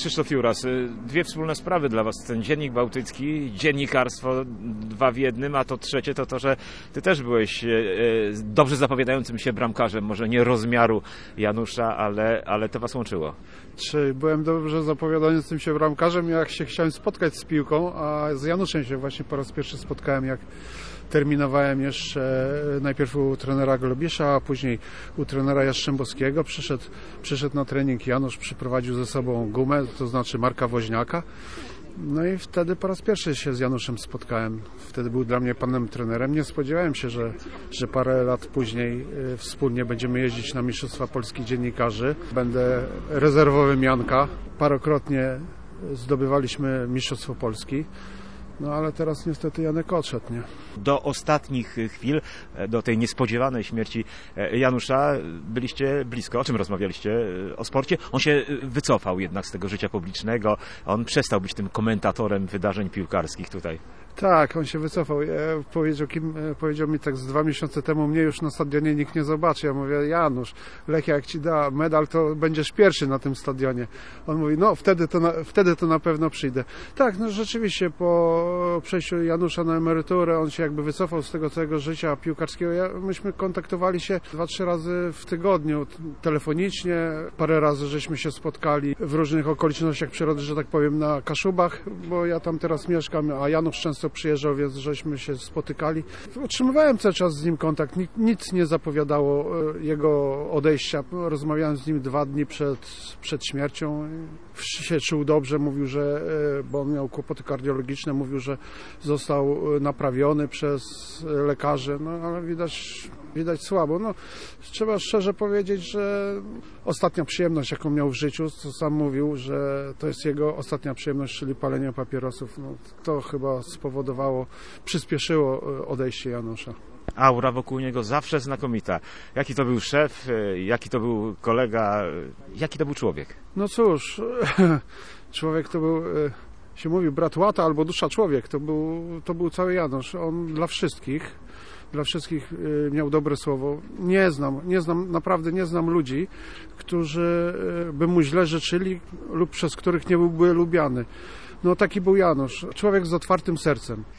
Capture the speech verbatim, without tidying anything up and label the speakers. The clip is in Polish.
Speaker 1: Krzysztof Juras, dwie wspólne sprawy dla Was. Ten Dziennik Bałtycki, dziennikarstwo, dwa w jednym, a to trzecie to to, że Ty też byłeś dobrze zapowiadającym się bramkarzem, może nie rozmiaru Janusza, ale, ale to Was łączyło.
Speaker 2: Czy byłem dobrze zapowiadającym się bramkarzem, jak się chciałem spotkać z piłką, a z Januszem się właśnie po raz pierwszy spotkałem, jak terminowałem jeszcze najpierw u trenera Globisza, a później u trenera Jastrzębowskiego. Przyszedł, przyszedł na trening Janusz, przyprowadził ze sobą gumę, to znaczy Marka Woźniaka. No i wtedy po raz pierwszy się z Januszem spotkałem. Wtedy był dla mnie panem trenerem. Nie spodziewałem się, że, że parę lat później wspólnie będziemy jeździć na Mistrzostwa Polski Dziennikarzy. Będę rezerwowym Janka. Parokrotnie zdobywaliśmy Mistrzostwo Polski. No ale teraz niestety Janek odszedł, nie?
Speaker 1: Do ostatnich chwil, do tej niespodziewanej śmierci Janusza byliście blisko. O czym rozmawialiście? O sporcie? On się wycofał jednak z tego życia publicznego. On przestał być tym komentatorem wydarzeń piłkarskich tutaj.
Speaker 2: Tak, on się wycofał. Ja powiedział, kim, powiedział mi tak z dwa miesiące temu, mnie już na stadionie nikt nie zobaczy. Ja mówię, Janusz, Lechia jak ci da medal, to będziesz pierwszy na tym stadionie. On mówi, no wtedy to na, wtedy to na pewno przyjdę. Tak, no rzeczywiście po przejściu Janusza na emeryturę, on się jakby wycofał z tego całego życia piłkarskiego. Ja, myśmy kontaktowali się dwa, trzy razy w tygodniu, telefonicznie. Parę razy żeśmy się spotkali w różnych okolicznościach przyrody, że tak powiem, na Kaszubach, bo ja tam teraz mieszkam, a Janusz często przyjeżdżał, więc żeśmy się spotykali. Utrzymywałem cały czas z nim kontakt. Nic nie zapowiadało jego odejścia. Rozmawiałem z nim dwa dni przed, przed śmiercią. Się czuł dobrze, mówił, że, bo on miał kłopoty kardiologiczne, mówił, że został naprawiony przez lekarzy, no ale widać, widać słabo. No, trzeba szczerze powiedzieć, że ostatnia przyjemność, jaką miał w życiu, to sam mówił, że to jest jego ostatnia przyjemność, czyli palenie papierosów. No, to chyba spowodowało, przyspieszyło odejście Janusza.
Speaker 1: Aura wokół niego zawsze znakomita. Jaki to był szef, jaki to był kolega, jaki to był człowiek?
Speaker 2: No cóż, człowiek to był, się mówi, brat łata albo dusza człowiek. To był, to był cały Janusz. On dla wszystkich, dla wszystkich miał dobre słowo. Nie znam, nie znam, naprawdę nie znam ludzi, którzy by mu źle życzyli lub przez których nie byłby lubiany. No taki był Janusz. Człowiek z otwartym sercem.